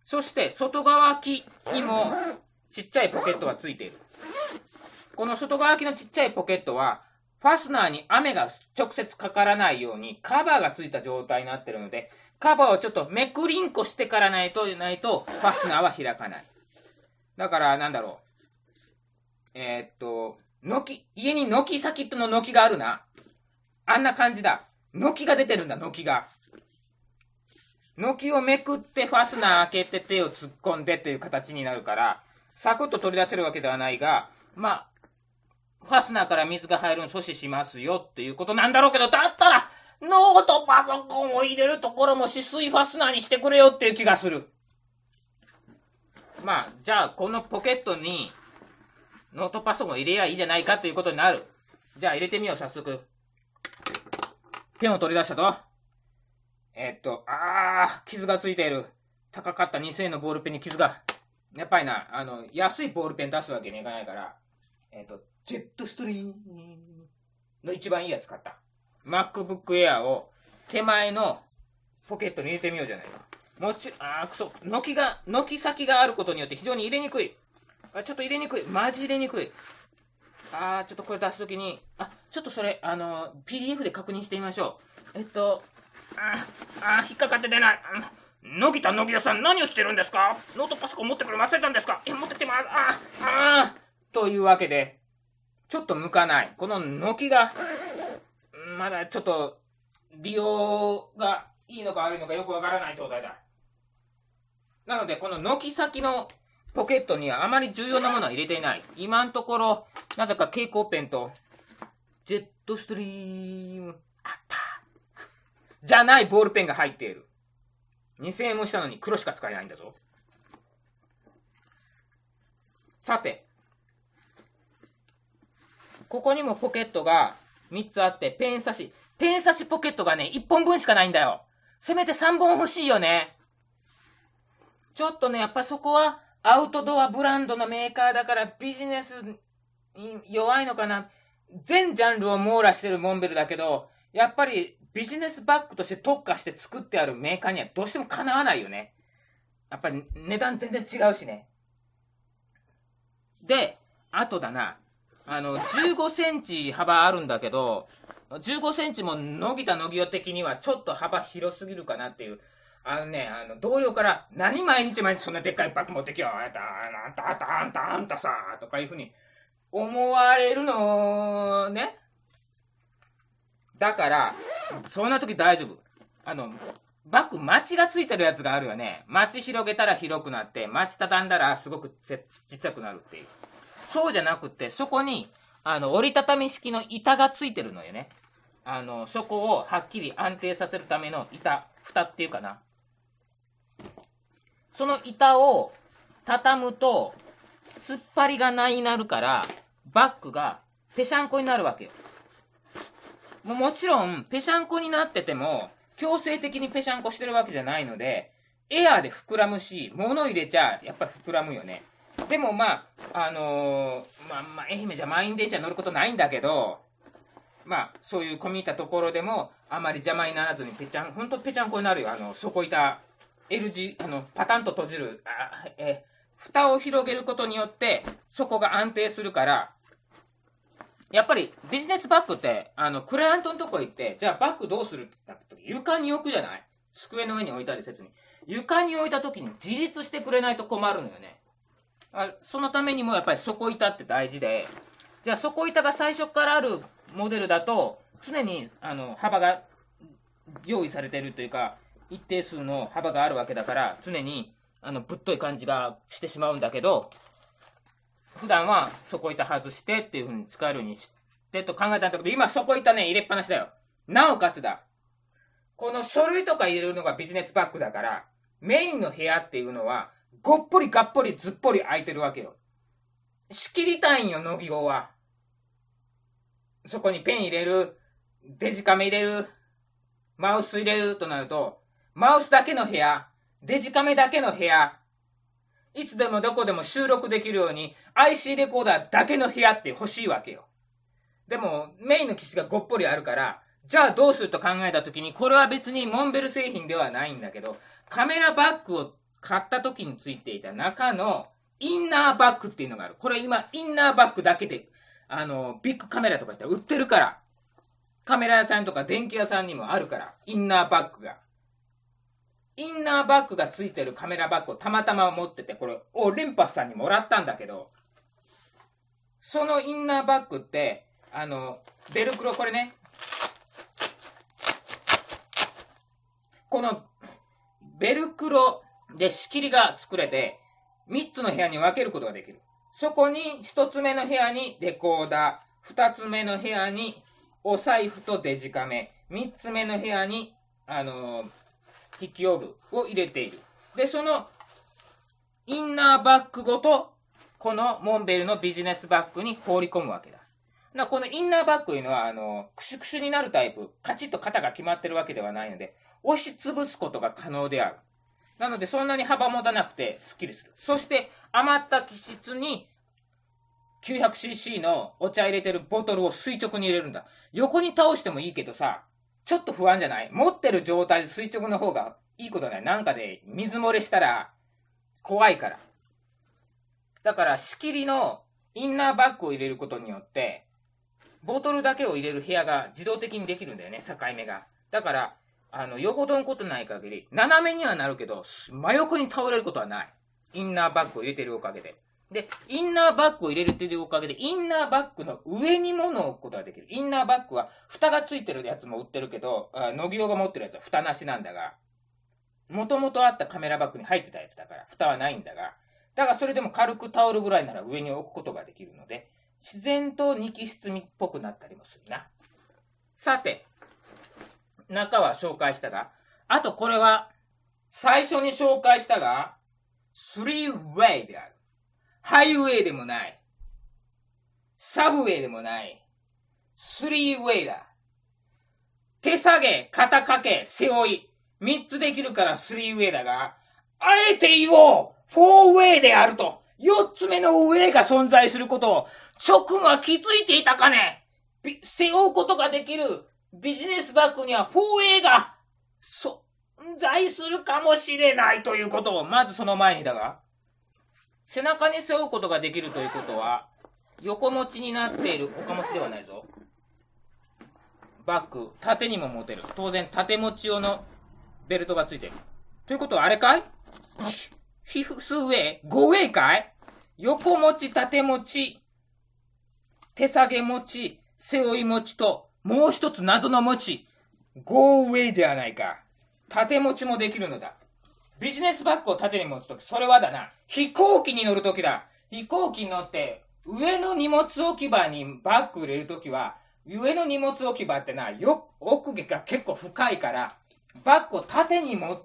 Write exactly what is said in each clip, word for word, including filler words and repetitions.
そして外側空きにもちっちゃいポケットがついている。この外側空きのちっちゃいポケットはファスナーに雨が直接かからないようにカバーがついた状態になっているので、カバーをちょっとめくりんこしてからないとないとファスナーは開かない。だからなんだろう。えー、っと、軒、家に軒先の軒があるな。あんな感じだ。軒が出てるんだ、軒が。軒をめくってファスナー開けて手を突っ込んでっていう形になるから、サクッと取り出せるわけではないが、まあ、ファスナーから水が入るのを阻止しますよっていうことなんだろうけど、だったら、ノートパソコンを入れるところも止水ファスナーにしてくれよっていう気がする。まあ、じゃあ、このポケットに、ノートパソコンを入れやいいじゃないかということになる。じゃあ、入れてみよう、早速。ペンを取り出したぞ。えー、っと、あー、傷がついている。高かったにせんえんのボールペンに傷が。やっぱりな、あの、安いボールペン出すわけにいかないから、えー、っと、ジェットストリームの一番いいやつ買った。MacBook Air を手前のポケットに入れてみようじゃないか。もちろん、あーくそ、軒が、軒先があることによって非常に入れにくい。あ、ちょっと入れにくい。マジ入れにくい。あー、ちょっとこれ出すときに、あ、ちょっとそれ、あの、ピーディーエフ で確認してみましょう。えっと、あー、あー引っかかって出ない。野木田野木田さん、何をしてるんですか？ノートパソコン持ってくるの忘れたんですか？え、持ってきてます。あー、あー、というわけで、ちょっと向かない。この軒が、まだちょっと、利用がいいのか悪いのかよくわからない状態だ。なので、この軒先のポケットにはあまり重要なものは入れていない。今のところ、なぜか蛍光ペンと、ジェットストリーム、あった。じゃないボールペンが入っている。にせんえんもしたのに黒しか使えないんだぞ。さて、ここにもポケットがみっつあって、ペン差し。ペン差しポケットがね、いっぽんぶんしかないんだよ。せめてさんぼん欲しいよね。ちょっとね、やっぱそこはアウトドアブランドのメーカーだからビジネスに弱いのかな。全ジャンルを網羅してるモンベルだけど、やっぱりビジネスバッグとして特化して作ってあるメーカーにはどうしてもかなわないよね。やっぱり値段全然違うしね。で、あとだな。あの、じゅうごセンチ幅あるんだけど、じゅうごセンチも野木田野木代的にはちょっと幅広すぎるかなっていう。あのね、あの、同僚から、何毎日毎日そんなでっかいバッグ持ってきよ、あんた、あんた、あんた、あんた、あんたさ、とかいうふうに思われるのね。だから、そんな時大丈夫。あの、バッグ、マチがついてるやつがあるよね。マチ広げたら広くなって、マチ畳んだらすごくちっちゃくなるっていう。そうじゃなくて、そこに、あの、折りたたみ式の板がついてるのよね。あの、そこをはっきり安定させるための板、蓋っていうかな。その板を畳むと、突っ張りがないになるから、バッグがぺしゃんこになるわけよ。も, もちろん、ぺしゃんこになってても、強制的にぺしゃんこしてるわけじゃないので、エアーで膨らむし、物入れちゃ、やっぱり膨らむよね。でもまあ、あのー、まあまあ、愛媛じゃ満員電車乗ることないんだけど、まあ、そういう込み入ったところでも、あまり邪魔にならずに、ぺちゃん、ほんとぺちゃんこになるよ。あの、底板、L 字、あの、パタンと閉じる、あえ、蓋を広げることによって、底が安定するから、やっぱりビジネスバッグって、あの、クライアントのとこ行って、じゃあバッグどうするってなった時、床に置くじゃない？机の上に置いたりせずに。床に置いた時に自立してくれないと困るのよね。あ、そのためにもやっぱり底板って大事で、じゃあ底板が最初からあるモデルだと、常にあの幅が用意されているというか、一定数の幅があるわけだから、常にあのぶっとい感じがしてしまうんだけど、普段は底板外してっていう風に使えるようにしてと考えたんだけど、今底板ね、入れっぱなしだよ。なおかつだ。この書類とか入れるのがビジネスバッグだから、メインの部屋っていうのは、ごっぽりがっぽりずっぽり空いてるわけよ。仕切りたいんよ、のぎごは。そこにペン入れる、デジカメ入れる、マウス入れるとなると、マウスだけの部屋、デジカメだけの部屋、いつでもどこでも収録できるように アイシー レコーダーだけの部屋って欲しいわけよ。でもメインの機種がごっぽりあるから、じゃあどうすると考えたときに、これは別にモンベル製品ではないんだけど、カメラバッグを買った時についていた中のインナーバッグっていうのがある。これ今、インナーバッグだけで、あの、ビッグカメラとかって売ってるから。カメラ屋さんとか電気屋さんにもあるから。インナーバッグが。インナーバッグがついてるカメラバッグをたまたま持ってて、これ、お、レンパスさんにもらったんだけど、そのインナーバッグって、あの、ベルクロ、これね、この、ベルクロで仕切りが作れて、みっつの部屋に分けることができる。そこにひとつめの部屋にレコーダー、ふたつめの部屋にお財布とデジカメ、みっつめの部屋に、あのー、筆記用具を入れている。で、そのインナーバッグごと、このモンベルのビジネスバッグに放り込むわけだ。だこのインナーバッグというのは、あの、クシュクシュになるタイプ、カチッと型が決まってるわけではないので、押しつぶすことが可能である。なので、そんなに幅持たなくてスッキリする。そして、余った気質に きゅうひゃくシーシー のお茶入れてるボトルを垂直に入れるんだ。横に倒してもいいけどさ、ちょっと不安じゃない？持ってる状態で垂直の方がいいことない。なんかで水漏れしたら怖いから。だから仕切りのインナーバッグを入れることによって、ボトルだけを入れる部屋が自動的にできるんだよね、境目が。だから、あの、よほどのことない限り、斜めにはなるけど、真横に倒れることはない。インナーバッグを入れてるおかげで。で、インナーバッグを入れてるおかげで、インナーバッグの上に物を置くことができる。インナーバッグは、蓋がついてるやつも売ってるけど、野木が持ってるやつは蓋なしなんだが、もともとあったカメラバッグに入ってたやつだから、蓋はないんだが、だからそれでも軽くタオルぐらいなら上に置くことができるので、自然とニキ室っぽくなったりもするな。さて、中は紹介したが、あとこれは、最初に紹介したが、スリーウェイである。ハイウェイでもない。サブウェイでもない。スリーウェイだ。手下げ、肩掛け、背負い。三つできるからスリーウェイだが、あえて言おうフォーウェイであると、四つ目のウェイが存在することを、直が気づいていたかね？背負うことができるビジネスバッグにはフォーウェイが存在するかもしれないということを、まずその前にだが、背中に背負うことができるということは、横持ちになっている、岡持ちではないぞ。バッグ、縦にも持てる。当然、縦持ち用のベルトがついている。ということは、あれかい？フィフスウェイ？ごウェイかい？横持ち、縦持ち、手下げ持ち、背負い持ちと、もう一つ謎の持ち。ごウェイではないか。縦持ちもできるのだ。ビジネスバッグを縦に持つとき、それはだな、飛行機に乗るときだ。飛行機に乗って、上の荷物置き場にバッグ入れるときは、上の荷物置き場ってな、よ、奥が結構深いから、バッグを縦に持って、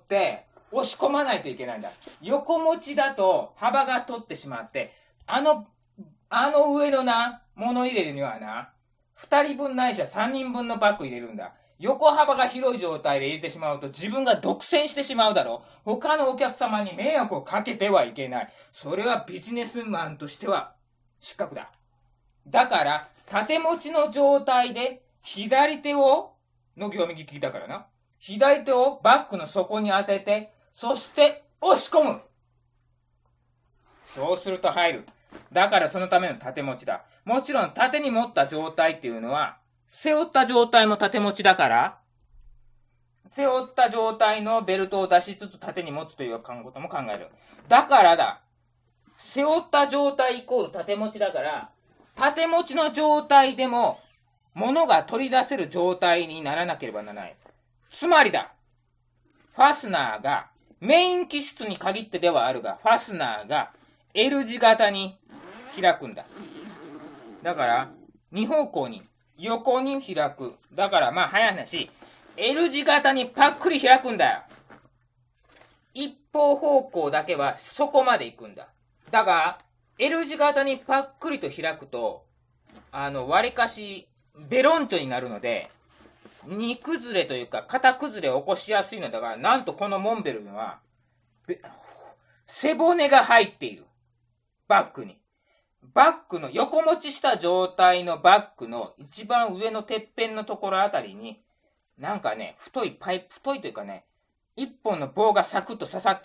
押し込まないといけないんだ。横持ちだと幅が取ってしまって、あの、あの上のな、物入れにはな、二人分ないしは三人分のバッグ入れるんだ。横幅が広い状態で入れてしまうと自分が独占してしまうだろう。他のお客様に迷惑をかけてはいけない。それはビジネスマンとしては失格だ。だから、縦持ちの状態で左手を、のぎを右利きだからな。左手をバッグの底に当てて、そして押し込む。そうすると入る。だからそのための縦持ちだ。もちろん縦に持った状態っていうのは、背負った状態も縦持ちだから、背負った状態のベルトを出しつつ縦に持つということも考える。だからだ。背負った状態イコール縦持ちだから、縦持ちの状態でも、物が取り出せる状態にならなければならない。つまりだ。ファスナーが、メイン機室に限ってではあるが、ファスナーが L 字型に開くんだ。だから、に方向に、横に開く。だから、まあ、早い話、L 字型にパックリ開くんだよ。一方方向だけはそこまで行くんだ。だが、L 字型にパックリと開くと、あの、割かし、ベロンチョになるので、荷崩れというか、型崩れを起こしやすいのだが、なんとこのモンベルには、背骨が入っている。バッグに。バッグの横持ちした状態のバッグの一番上のてっぺんのところあたりに、なんかね、太いパイプ、太いというかね、一本の棒がサクッと刺さってある。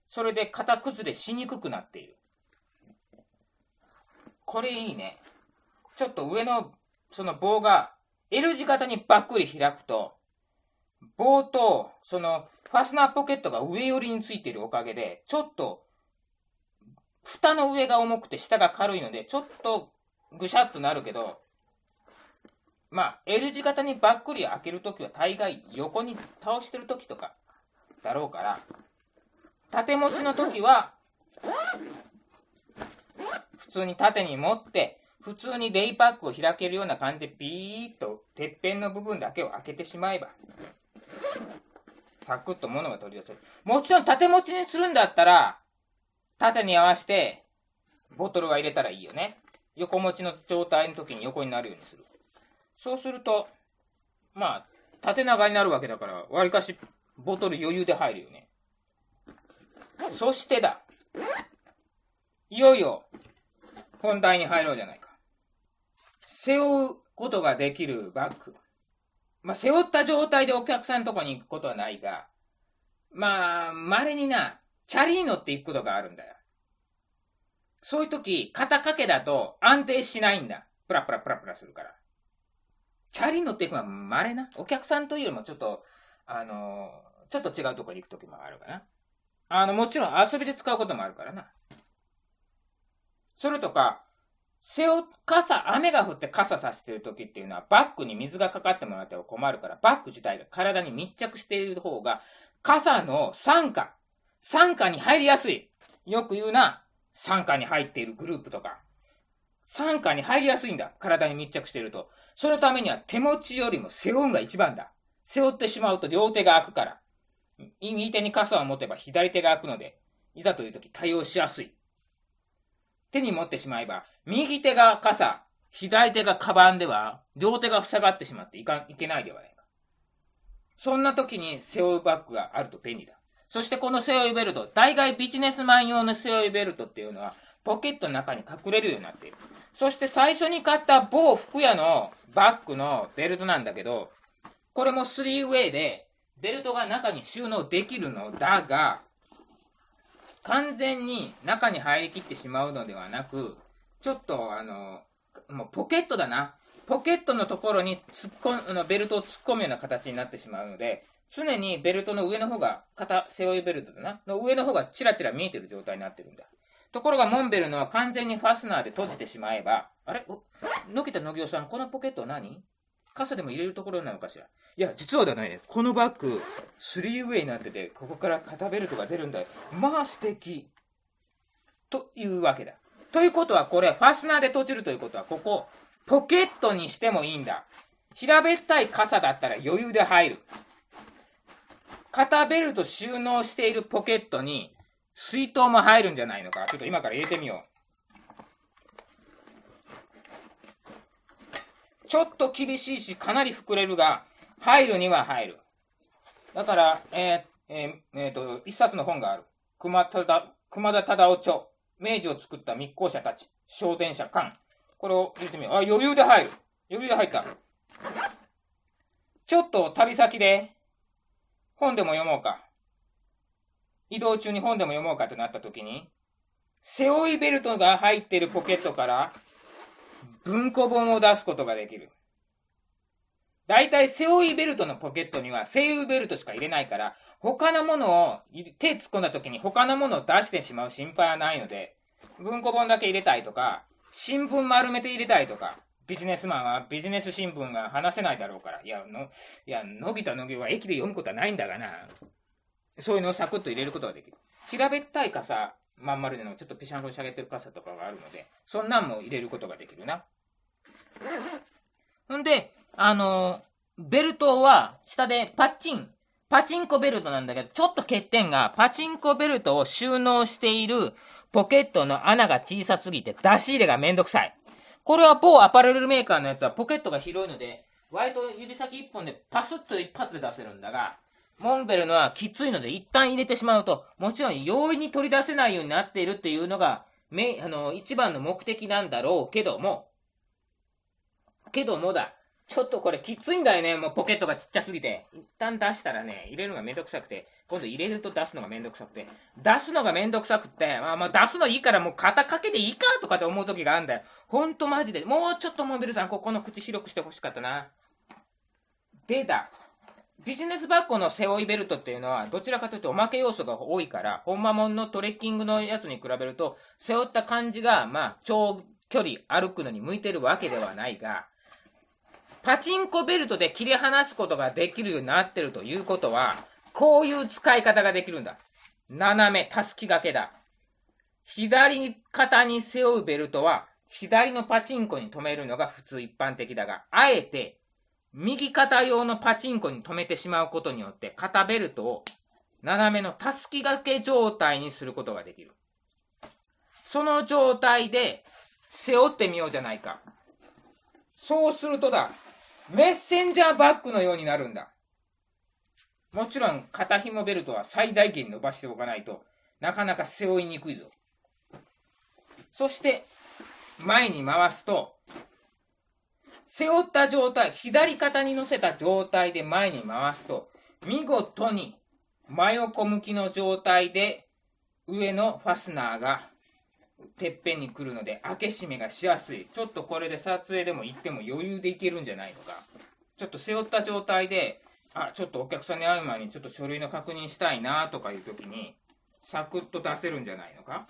それで型崩れしにくくなっている。これいいね。ちょっと上のその棒が L 字型にばっくり開くと、棒とそのファスナーポケットが上寄りについているおかげで、ちょっと蓋の上が重くて下が軽いので、ちょっとぐしゃっとなるけど、まあ L 字型にばっくり開けるときは大概横に倒してるときとかだろうから、縦持ちのときは普通に縦に持って普通にデイパックを開けるような感じでピーッとてっぺんの部分だけを開けてしまえばサクッと物が取り出せる。もちろん縦持ちにするんだったら縦に合わせてボトルは入れたらいいよね。横持ちの状態の時に横になるようにする。そうするとまあ縦長になるわけだからわりかしボトル余裕で入るよね。そしてだ、いよいよ本題に入ろうじゃないか。背負うことができるバッグ。まあ、背負った状態でお客さんのとこに行くことはないが、まあ、稀にな、チャリーノって行くことがあるんだよ。そういう時、肩掛けだと安定しないんだ。プラプラプラプラするから。チャリーノって行くのは稀な。お客さんというよりもちょっと、あのー、ちょっと違うとこに行く時もあるかな。あの、もちろん遊びで使うこともあるからな。それとか、背負、傘、雨が降って傘さしてる時っていうのはバッグに水がかかってもらっては困るから、バッグ自体が体に密着している方が、傘の傘下、傘下に入りやすい。よく言うな、傘下に入っているグループとか。傘下に入りやすいんだ。体に密着していると。そのためには手持ちよりも背負うが一番だ。背負ってしまうと両手が開くから。右手に傘を持てば左手が開くので、いざという時対応しやすい。手に持ってしまえば、右手が傘、左手がカバンでは、両手が塞がってしまっていかいけないではないか。そんな時に背負うバッグがあると便利だ。そしてこの背負いベルト、大概ビジネスマン用の背負いベルトっていうのは、ポケットの中に隠れるようになっている。そして最初に買った某服屋のバッグのベルトなんだけど、これもスリーウェイで、ベルトが中に収納できるのだが、完全に中に入りきってしまうのではなく、ちょっとあの、もうポケットだな。ポケットのところに突っ込む、ベルトを突っ込むような形になってしまうので、常にベルトの上の方が、肩、背負いベルトだな。の上の方がチラチラ見えてる状態になってるんだ。ところがモンベルのは完全にファスナーで閉じてしまえば、あれのきたのぎおさん、このポケットは何？傘でも入れるところなのかしら。いや、実はだね、このバッグ、スリーウェイになってて、ここから肩ベルトが出るんだよ。まあ素敵。というわけだ。ということは、これ、ファスナーで閉じるということは、ここ、ポケットにしてもいいんだ。平べったい傘だったら余裕で入る。肩ベルト収納しているポケットに、水筒も入るんじゃないのか。ちょっと今から入れてみよう。ちょっと厳しいし、かなり膨れるが、入るには入る。だから、えー、えー、えー、と、一冊の本がある。熊田、熊田忠夫著。明治を作った密航者たち。昇天者艦。これを入れてみよう。あ、余裕で入る。余裕で入った。ちょっと旅先で、本でも読もうか。移動中に本でも読もうかとなった時に、背負いベルトが入っているポケットから、文庫本を出すことができる。だいたい背負いベルトのポケットには背負いベルトしか入れないから、他のものを手突っ込んだ時に他のものを出してしまう心配はないので、文庫本だけ入れたいとか、新聞丸めて入れたいとか、ビジネスマンはビジネス新聞が話せないだろうから、いや、の、いや、のび太のぎは駅で読むことはないんだがな。そういうのをサクッと入れることができる。平べったい傘、まん丸でのちょっとぺしゃんこにしゃげてる傘とかがあるので、そんなんも入れることができるな。ほんで、あのー、ベルトは下でパッチン、パチンコベルトなんだけど、ちょっと欠点が、パチンコベルトを収納しているポケットの穴が小さすぎて出し入れがめんどくさい。これは某アパレルメーカーのやつはポケットが広いので、割と指先一本でパスッと一発で出せるんだが、モンベルのはきついので一旦入れてしまうと、もちろん容易に取り出せないようになっているっていうのが、めあの一番の目的なんだろうけども、けどもだ、 ちょっとこれきついんだよね。もうポケットがちっちゃすぎて。一旦出したらね、入れるのがめんどくさくて、今度入れると出すのがめんどくさくて、出すのがめんどくさくって、まあまあ出すのいいからもう肩掛けていいかとかって思う時があるんだよ。ほんとマジで。もうちょっとモビルさん、ここの口広くしてほしかったな。でだ。ビジネスバッグの背負いベルトっていうのは、どちらかというとおまけ要素が多いから、本間もんのトレッキングのやつに比べると、背負った感じが、まあ、長距離歩くのに向いてるわけではないが、パチンコベルトで切り離すことができるようになってるということは、こういう使い方ができるんだ。斜め、たすき掛けだ。左肩に背負うベルトは、左のパチンコに留めるのが普通一般的だが、あえて、右肩用のパチンコに留めてしまうことによって、肩ベルトを斜めのたすき掛け状態にすることができる。その状態で背負ってみようじゃないか。そうするとだ、メッセンジャーバッグのようになるんだ。もちろん肩紐ベルトは最大限伸ばしておかないとなかなか背負いにくいぞ。そして前に回すと、背負った状態、左肩に乗せた状態で前に回すと、見事に真横向きの状態で上のファスナーがてっぺんに来るので、開け閉めがしやすい。ちょっとこれで撮影でも行っても余裕でいけるんじゃないのか。ちょっと背負った状態で、あ、ちょっとお客さんに会う前にちょっと書類の確認したいなとかいう時に、サクッと出せるんじゃないのか。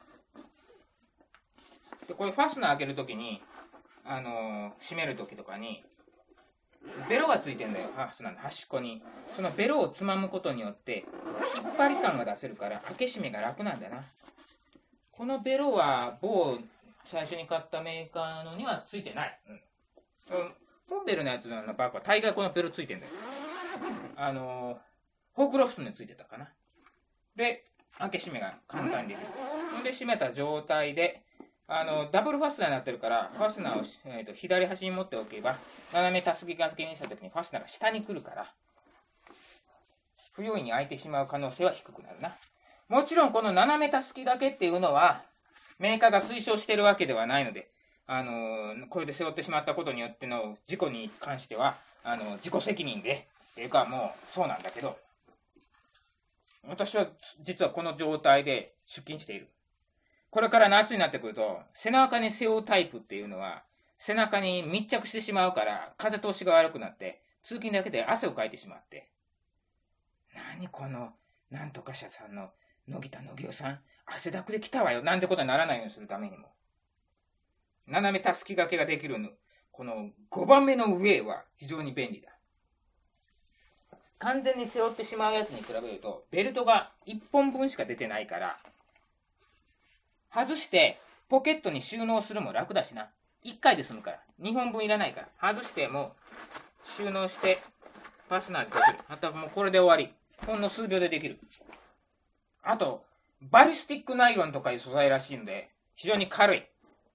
で、これファスナー開ける時に、あのー、閉める時とかに、ベロがついてんだよ、ファスナーの端っこに。そのベロをつまむことによって、引っ張り感が出せるから、開け閉めが楽なんだな。このベロは某最初に買ったメーカーのにはついてない。うん。モンベルのやつのバッグは大概このベルついてんだよ。あのー、ホークロフトについてたかな。で、開け閉めが簡単にできる。で、閉めた状態で、あの、ダブルファスナーになってるから、ファスナーを、えー、と左端に持っておけば、斜めたすき掛けにしたときにファスナーが下に来るから、不用意に開いてしまう可能性は低くなるな。もちろんこの斜めたすき掛けっていうのはメーカーが推奨しているわけではないので、あのー、これで背負ってしまったことによっての事故に関してはあの自己責任でっていうかもうそうなんだけど、私は実はこの状態で出勤している。これから夏になってくると背中に背負うタイプっていうのは背中に密着してしまうから風通しが悪くなって通勤だけで汗をかいてしまって、何このなんとか社さんの野木田野木夫さん、汗だくで来たわよなんてことにならないようにするためにも、斜めたすき掛けができるのこのごばんめの上は非常に便利だ。完全に背負ってしまうやつに比べるとベルトがいっぽんぶんしか出てないから、外してポケットに収納するも楽だしな。いっかいで済むから、にほんぶんいらないから、外しても収納してファスナーでできる。あとはもうこれで終わり。ほんの数秒でできる。あと、バリスティックナイロンとかいう素材らしいので、非常に軽い。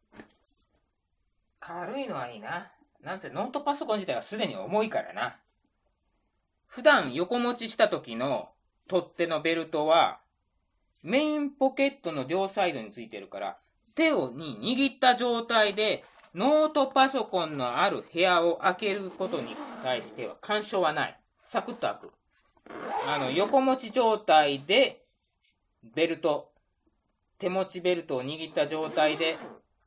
軽いのはいいな。なんせノートパソコン自体はすでに重いからな。普段横持ちした時の取っ手のベルトは、メインポケットの両サイドについてるから、手をに握った状態で、ノートパソコンのある部屋を開けることに対しては干渉はない。サクッと開く。あの、横持ち状態で、ベルト、手持ちベルトを握った状態で、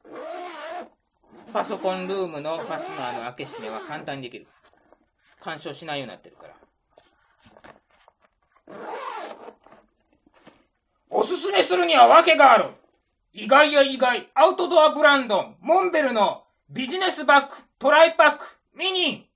パソコンルームのファスナーの開け閉めは簡単にできる。干渉しないようになってるから。おすすめするには訳がある。意外や意外、アウトドアブランド、モンベルのビジネスバッグトライパックミニ